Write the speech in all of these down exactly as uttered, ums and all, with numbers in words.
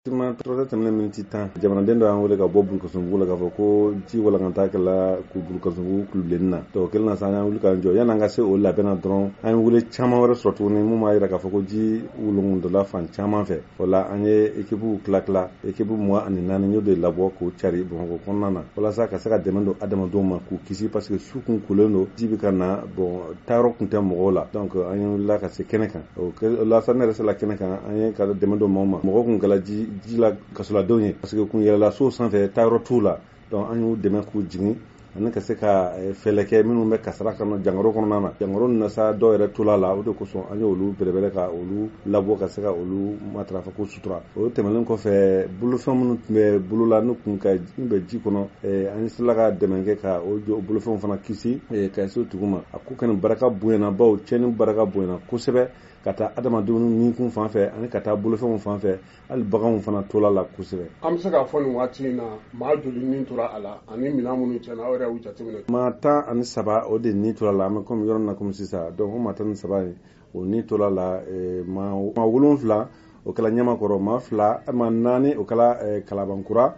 Tima troisième tɛmɛnen miniti tan jamanaden dɔ y'an wele ka bɔ Bulukasunbugu la k'a fɔ ko ji walankata kɛla ku Bulukasunbugu kulubilenni na donc o kɛlen na sa an y'an wuli k'an jɔ yan'an ka se o labɛn na dɔrɔn an ye wele caman wɛrɛ sɔrɔ tuguni mun b'a jira k'a fɔ ko ji wulondɔla fan caman fɛ o la an ye équipe tila tila équipe mugan ani naani n y'o de labɔ k'o cari Bamakɔ kɔnɔna na walasa ka se ka dɛmɛ don adamadenw ma k'u kisi parce que su kun kolen don ji bɛ ka na bon taayɔrɔ kun tɛ mɔgɔw la donc an ye wulila ka se kɛnɛ kan o la sa ne yɛrɛ sela kɛnɛ kan an ye ka dɛmɛ don maaw ma mɔgɔ kun kɛla ji ji la kasoladenw ye parce que kun yɛlɛla so sanfɛ taayɔrɔ t'u la donc an y'u dɛmɛ k'u jigin ani ka se ka fɛlɛ kɛ minnu bɛ kasara kɔnɔ jangaro kɔnɔna na jangaro na sa dɔw yɛrɛ tola la o de kosɔn an ye olu bɛrɛbɛrɛ ka olu labɔ ka se ka olu matarafa ko sutura o tɛmɛnen kɔfɛ bolofɛn minnu tun bɛ bolo la n'u kun ka min bɛ ji kɔnɔ an sela ka dɛmɛ kɛ ka o bolofɛnw fana kisi ka se tugu ma a ko kɔni baraka bonyana baw cɛnni baraka bonyana kosɛbɛ ka taa adamadenw ni kun fan fɛ ani ka taa bolofɛnw fan fɛ hali baganw fana tola la kosɛbɛ. An bɛ se k'a fɔ nin waati in na maa joli nin tora a la ani minɛn minnu tiɲɛna aw yɛrɛ y'u jateminɛ. Maa tan ani saba o de nin tora la an bɛ komi yɔrɔ na komi sisan donc o maa tan ni saba in o nin tora la maa wolonfila o kɛla Ɲamakɔrɔ maa fila maa naani o kɛla Kalabankura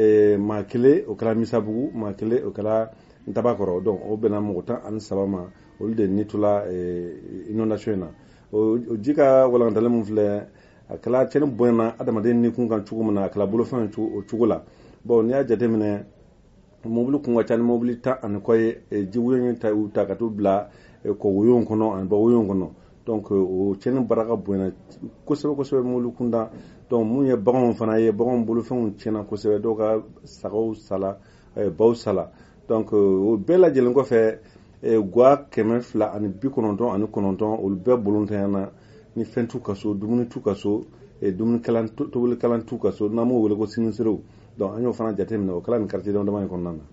maa kelen o kɛla Misabugu maa kelen o kɛla Ntabakɔrɔ donc o bɛnna mɔgɔ tan ani saba ma olu de nin tora inondation in na. o ji ka walankatalen mun filɛ a kɛla cɛnni bonyana adamaden ni kun kan cogo min na a kɛla bolofɛn o cogo la bon n'i y'a jateminɛ mobili kun ka ca ni mobili tan ani kɔ ye ji woyon ta u ta ka t'u bila kɔwoyon kɔnɔ ani bawoyon kɔnɔ donc o cɛnni baraka bonyana kosɛbɛ kosɛbɛ mobili kunda donc mun ye baganw fana ye baganw bolofɛnw tiɲɛna kosɛbɛ dɔw ka sagaw sala baw sala donc o bɛɛ lajɛlen kɔfɛ gwa kɛmɛ fila ani bi kɔnɔntɔn ani kɔnɔntɔn olu bɛɛ bolontanɲana ni fɛn t'u ka so dumuni t'u ka so dumuni tobilikalan t'u ka so n'an m'o wele ko siniserew donc an y'o fana jateminɛ o kɛla nin quartier dama dama in kɔnɔna na.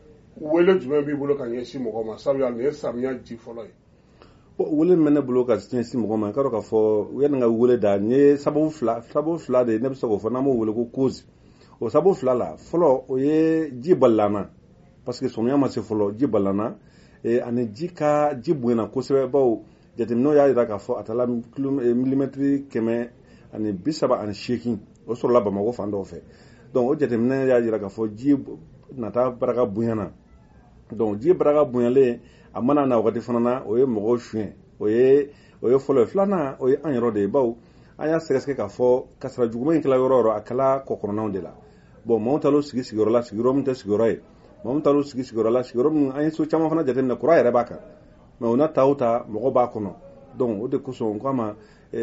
wele jumɛn b'i bolo ka ɲɛsin mɔgɔ ma sabula nin ye samiya ji fɔlɔ ye. bon wele min bɛ ne bolo ka ɲɛsin mɔgɔ ma i ka dɔn k'a fɔ u yanni ka wele da n ye sababu fila sababu fila de ne bɛ se k'o fɔ n'an m'o wele ko cause o sababu fila la fɔlɔ o ye ji balilana parce que sɔmiya ma se fɔlɔ ji balilana ani ji ka ji bonyana kosɛbɛ baw jateminɛw y'a jira k'a fɔ a taala milimɛtiri kɛmɛ ani bi saba ani seegin o sɔrɔla Bamakɔ fan dɔw fɛ donc o jateminɛ y'a jira k'a fɔ ji nata baraka bonyana donc ji baraka bonyalen a mana na wagati fana na o ye mɔgɔw suyɛn o ye o ye fɔlɔ ye filanan o ye an yɛrɛ de ye baw an y'a sɛgɛsɛgɛ k'a fɔ kasara juguman in kɛla yɔrɔ yɔrɔ a kɛla kɔkɔrɔnaw de la bon maaw taar'u sigi sigiyɔrɔ la sigiyɔrɔ min tɛ sigiyɔrɔ ye maaw taar'u sigi sigiyɔrɔ la sigiyɔrɔ min an ye so caman fana jateminɛ kura yɛrɛ b'a kan mais o na ta o ta mɔgɔ b'a kɔnɔ donc o de kosɔn n k'a ma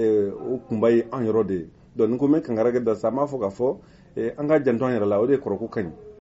o kunba ye an yɛrɛ de ye donc ni ko n bɛ kangarakɛ da sa n b'a fɔ k'a fɔ an ka janto an yɛrɛ la o de ye kɔrɔko ka ɲi.